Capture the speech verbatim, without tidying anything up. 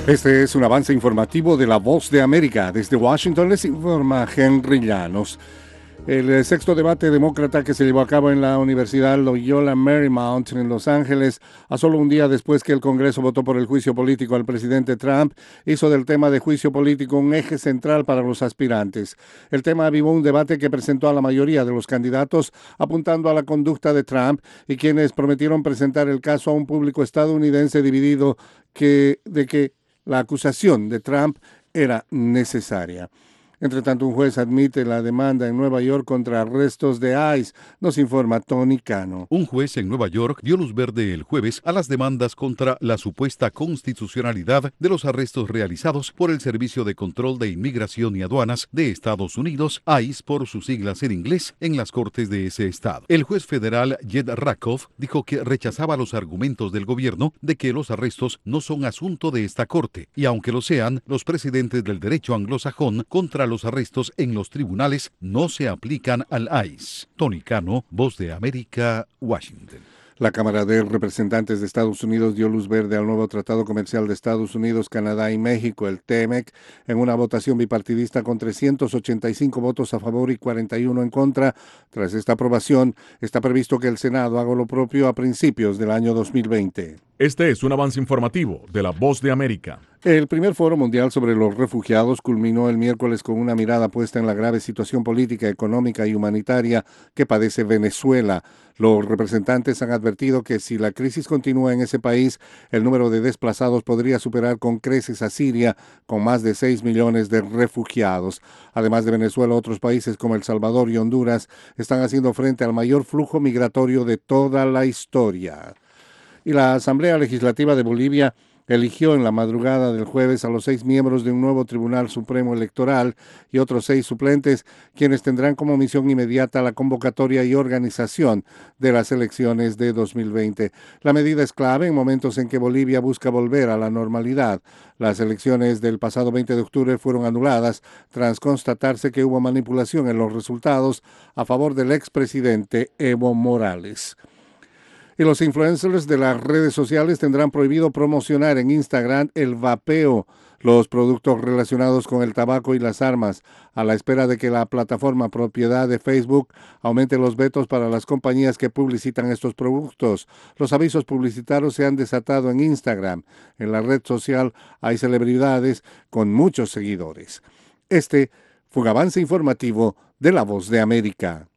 Este es un avance informativo de La Voz de América. Desde Washington les informa Henry Llanos. El sexto debate demócrata que se llevó a cabo en la Universidad Loyola Marymount en Los Ángeles, a solo un día después que el Congreso votó por el juicio político al presidente Trump, hizo del tema de juicio político un eje central para los aspirantes. El tema avivó un debate que presentó a la mayoría de los candidatos, apuntando a la conducta de Trump y quienes prometieron presentar el caso a un público estadounidense dividido que, de que la acusación de Trump era necesaria. Entre tanto, un juez admite la demanda en Nueva York contra arrestos de ICE, nos informa Tony Cano. Un juez en Nueva York dio luz verde el jueves a las demandas contra la supuesta constitucionalidad de los arrestos realizados por el Servicio de Control de Inmigración y Aduanas de Estados Unidos, ICE por sus siglas en inglés, en las cortes de ese estado. El juez federal Jed Rakoff dijo que rechazaba los argumentos del gobierno de que los arrestos no son asunto de esta corte, y aunque lo sean, los precedentes del derecho anglosajón contra los arrestos en los tribunales no se aplican al ICE. Tony Cano, Voz de América, Washington. La Cámara de Representantes de Estados Unidos dio luz verde al nuevo Tratado Comercial de Estados Unidos, Canadá y México, el T M E C, en una votación bipartidista con trescientos ochenta y cinco votos a favor y cuarenta y uno en contra. Tras esta aprobación, está previsto que el Senado haga lo propio a principios del año dos mil veinte. Este es un avance informativo de La Voz de América. El primer Foro Mundial sobre los Refugiados culminó el miércoles con una mirada puesta en la grave situación política, económica y humanitaria que padece Venezuela. Los representantes han advertido que si la crisis continúa en ese país, el número de desplazados podría superar con creces a Siria, con más de seis millones de refugiados. Además de Venezuela, otros países como El Salvador y Honduras están haciendo frente al mayor flujo migratorio de toda la historia. Y la Asamblea Legislativa de Bolivia eligió en la madrugada del jueves a los seis miembros de un nuevo Tribunal Supremo Electoral y otros seis suplentes, quienes tendrán como misión inmediata la convocatoria y organización de las elecciones de dos mil veinte. La medida es clave en momentos en que Bolivia busca volver a la normalidad. Las elecciones del pasado veinte de octubre fueron anuladas tras constatarse que hubo manipulación en los resultados a favor del expresidente Evo Morales. Y los influencers de las redes sociales tendrán prohibido promocionar en Instagram el vapeo, los productos relacionados con el tabaco y las armas, a la espera de que la plataforma propiedad de Facebook aumente los vetos para las compañías que publicitan estos productos. Los avisos publicitarios se han desatado en Instagram. En la red social hay celebridades con muchos seguidores. Este fue un avance informativo de La Voz de América.